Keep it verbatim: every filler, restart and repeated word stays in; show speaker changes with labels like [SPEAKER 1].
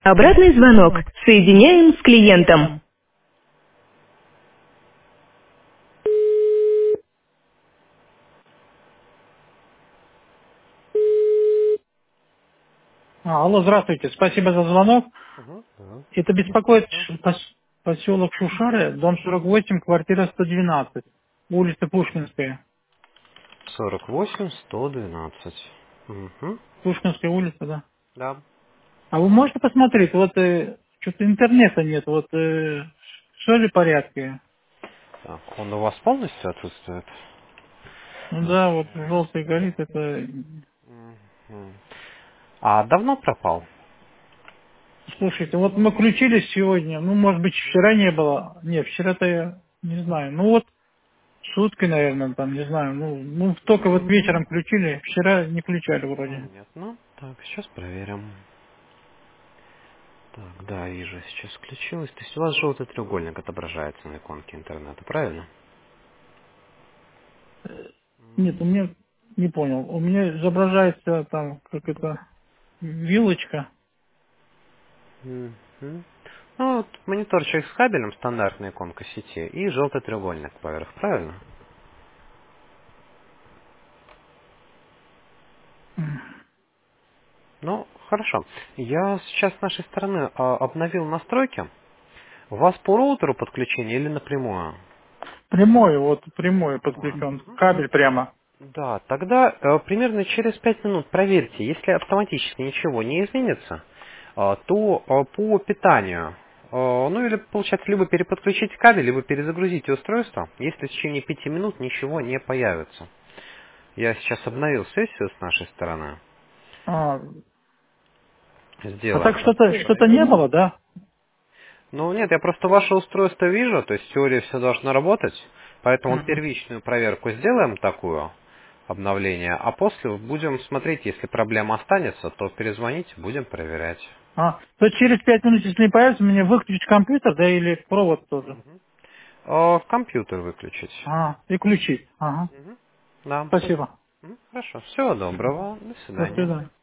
[SPEAKER 1] Обратный звонок. Соединяем с клиентом. А, алло, здравствуйте. Спасибо за звонок.
[SPEAKER 2] Угу. Да.
[SPEAKER 1] Это беспокоит Ш- пос- поселок Шушары, дом сорок восемь, квартира сто двенадцать, улица Пушкинская.
[SPEAKER 2] сорок восемь сто двенадцать. Угу.
[SPEAKER 1] Пушкинская улица, да.
[SPEAKER 2] Да.
[SPEAKER 1] А вы можете посмотреть, вот э, что-то интернета нет, вот э, все ли в порядке?
[SPEAKER 2] Так, он у вас полностью отсутствует?
[SPEAKER 1] Ну
[SPEAKER 2] Так.
[SPEAKER 1] да, вот желтый горит, это...
[SPEAKER 2] Мгм. А давно пропал?
[SPEAKER 1] Слушайте, вот мы включились сегодня, ну, может быть, вчера не было. Нет, вчера-то я не знаю. Ну вот, сутки, наверное, там, не знаю. Ну, ну, только вот вечером включили, вчера не включали вроде.
[SPEAKER 2] Понятно. Так, сейчас проверим. Так, да, вижу, сейчас включилось. То есть у вас желтый треугольник отображается на иконке интернета, правильно?
[SPEAKER 1] Нет, у меня, не понял, у меня изображается там, как это, вилочка.
[SPEAKER 2] Мгм. Ну, вот мониторчик с кабелем, стандартная иконка сети, и желтый треугольник поверх, правильно? Ну, хорошо. Я сейчас с нашей стороны а, обновил настройки. У вас по роутеру подключение или напрямую?
[SPEAKER 1] Прямой, вот прямой подключен, кабель прямо.
[SPEAKER 2] Да, тогда э, примерно через пять минут проверьте, если автоматически ничего не изменится, э, то э, по питанию, э, ну или получается, либо переподключить кабель, либо перезагрузить устройство, если в течение пяти минут ничего не появится. Я сейчас обновил сессию с нашей стороны,
[SPEAKER 1] А, а
[SPEAKER 2] сделаем
[SPEAKER 1] так
[SPEAKER 2] так.
[SPEAKER 1] что-то, что-то не было, да?
[SPEAKER 2] Ну нет, я просто ваше устройство вижу, то есть в теории все должно работать, поэтому вот
[SPEAKER 1] Мгм.
[SPEAKER 2] первичную проверку сделаем такую, обновление, а после будем смотреть, если проблема останется, то перезвоните, будем проверять.
[SPEAKER 1] А, то через пять минут, если не появится, мне выключить компьютер, да, или провод тоже?
[SPEAKER 2] Э, компьютер выключить.
[SPEAKER 1] А, и включить. Ага.
[SPEAKER 2] Мгм. Да.
[SPEAKER 1] Спасибо.
[SPEAKER 2] М, Хорошо, всего доброго, до
[SPEAKER 1] До
[SPEAKER 2] свидания.
[SPEAKER 1] свидания.